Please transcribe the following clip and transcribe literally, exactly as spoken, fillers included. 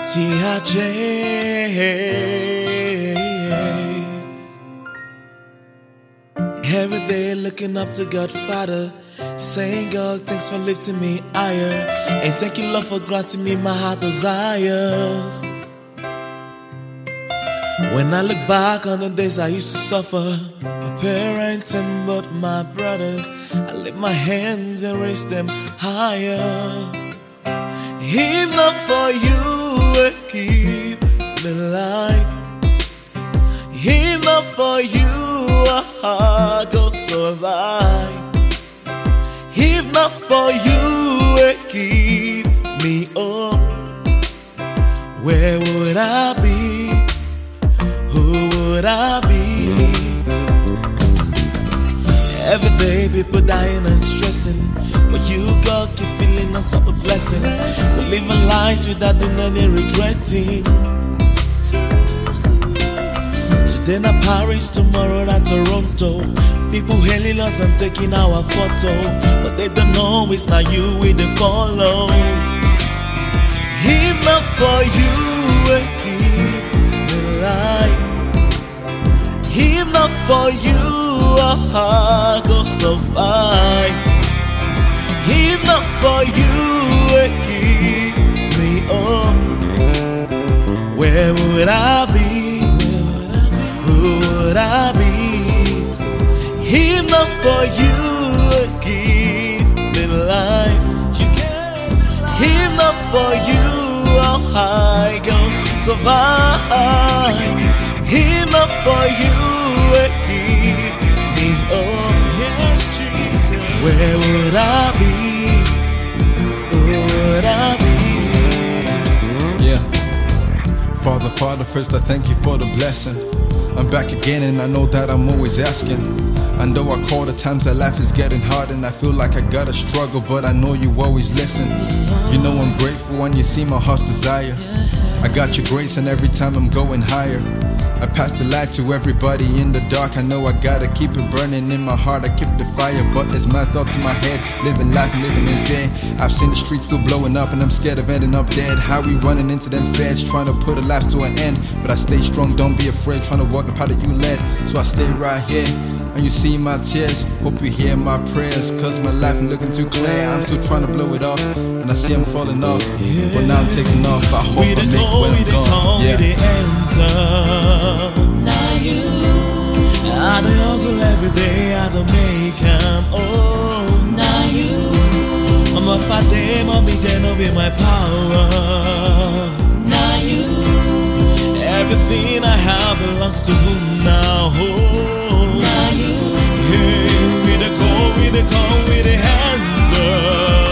T I J. Every day looking up to God Father, saying God, thanks for lifting me higher, and thank you Lord for granting me my heart desires. When I look back on the days I used to suffer, my parents and both my brothers, I lift my hands and raise them higher. If not for you, I keep me alive. If not for you, I go survive. If not for you, I keep me up. Where would I be? Who would I be? Every day people dying and stressing, but you God keep feeling us up a blessing. We're living lives without doing any regretting. Today not Paris, tomorrow not Toronto. People hailing us and taking our photo, but they don't know it's not you we they follow. If not for you, I keep me alive. If not for you, I go survive. If not for you, I keep me up. Where would I be? Who would I be? If not for you, I keep me alive. If not for you, how I go survive. If not for you, I keep me up. Yes, Jesus. Where would I be? Who would I be? Yeah. Father, Father, first I thank you for the blessing. I'm back again and I know that I'm always asking. I know I call the times that life is getting hard and I feel like I gotta struggle, but I know you always listen. You know I'm grateful when you see my heart's desire. I got your grace and every time I'm going higher. I pass the light to everybody in the dark. I know I gotta keep it burning in my heart. I keep the fire, but there's my thoughts in my head. Living life, living in fear. I've seen the streets still blowing up and I'm scared of ending up dead. How we running into them feds, trying to put a life to an end. But I stay strong, don't be afraid, trying to walk the path that you led. So I stay right here, and you see my tears. Hope you hear my prayers, cause my life ain't looking too clear. I'm still trying to blow it off, and I see I'm falling off, but now I'm taking off. I hope I make it when I'm gone. Yeah. Now you, I do hustle every day, I do make them. Oh, now you, I'm a party, mommy, they know be my power. Now you, everything I have belongs to you now. Oh, now you, yeah, with the call, with the call, with the hands up.